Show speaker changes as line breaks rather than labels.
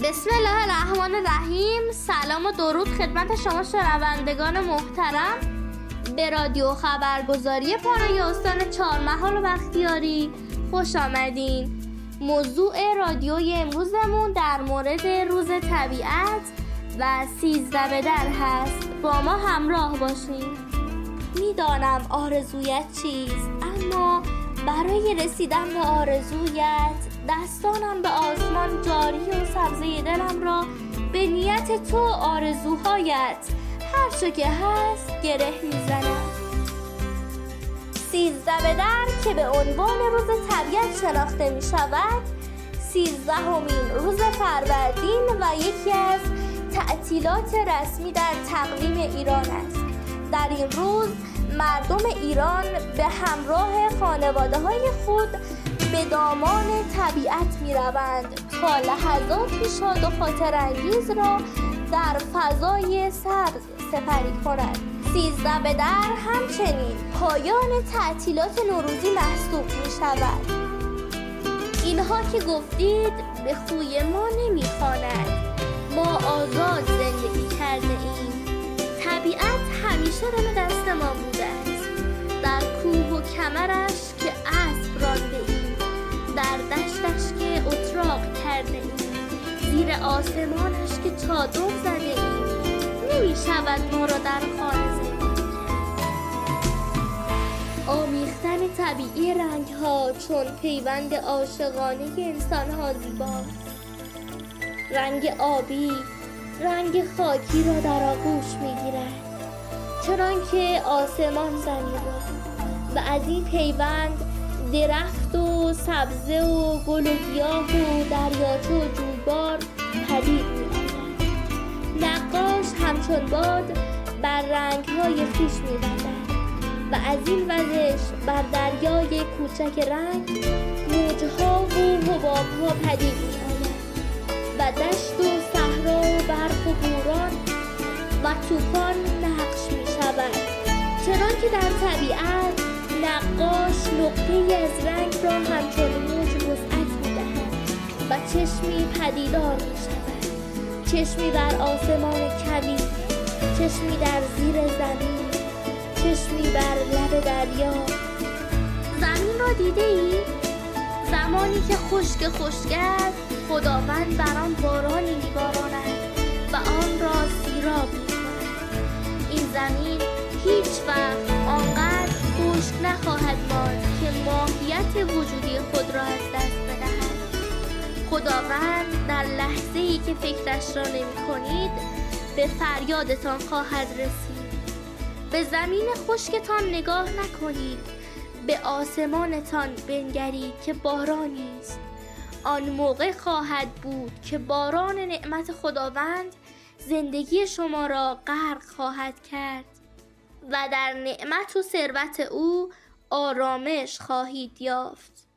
بسم الله الرحمن الرحیم. سلام و درود خدمت شما شنوندگان محترم. به رادیو خبرگزاری پانوی استان چهارمحال و بختیاری خوش آمدین. موضوع رادیوی امروزمون در مورد روز طبیعت و 13 به در هست. با ما همراه باشین. میدانم آرزویت چیست، اما برای رسیدن به آرزویت دستانم به آسمان جاری و سبزه دلم را به نیت تو آرزوهایت هر چه که هست گره میزنم. 13 به در که به عنوان روز طبیعت شناخته می شود، 13مین روز فروردین و یکی از تعطیلات رسمی در تقویم ایران است. در این روز مردم ایران به همراه خانواده‌های خود به دامان طبیعت می روند تا لحظاتی شاد و خاطرانگیز را در فضای سرد سپری کنند. 13 به در همچنین پایان تعطیلات نوروزی محسوب می شود. اینها که گفتید به خوی ما نمی خواند. ما آزاد زندگی کرده ایم. طبیعت همیشه دم دست ما بوده است. در کوه و کمرش که اسب رانده ایم، در دشتش که اتراق کرده ایم، زیر آسمانش که چادر زده ایم. نمی شود ما را در خانه زندگی کرد. آمیختن طبیعی رنگ ها چون پیوند عاشقانه انسان ها زیباست. رنگ آبی رنگ خاکی را در آغوش می گیرد، چنان که آسمان زمین را، و از این پیوند درخت و سبزه و گل و گیاه و دریاچه و جویبار پدید می آید. نقاش همچون باد بر رنگ‌های خویش می بندد و از این وزش بر دریای کوچک رنگ موجها و حباب‌ها پدید می آید و دشت و صحرا و برف و بوران و طوفان نقش می شود. چنان که در طبیعت نقاش نقطه‌ای از رنگ را همچون موج وسعت می دهد و چشمی پدیدار می شود. چشمی بر آسمان کویر، چشمی در زیر زمین، چشمی بر لب دریا. زمین را دیده ای؟ زمانی که خشک است، خداوند بر آن بارانی می باراند و آن را سیراب می کند. این زمین هیچ وقت آنقدر خشک نخواهد ماند که ماهیت وجودی خود را از دست بدهد. خداوند در لحظه‌ای که فکرش را نمی کنید به فریادتان خواهد رسید. به زمین خشکتان نگاه نکنید، به آسمانتان بنگرید که بارانی است. آن موقع خواهد بود که باران نعمت خداوند زندگی شما را غرق خواهد کرد و در نعمت و ثروت او آرامش خواهید یافت.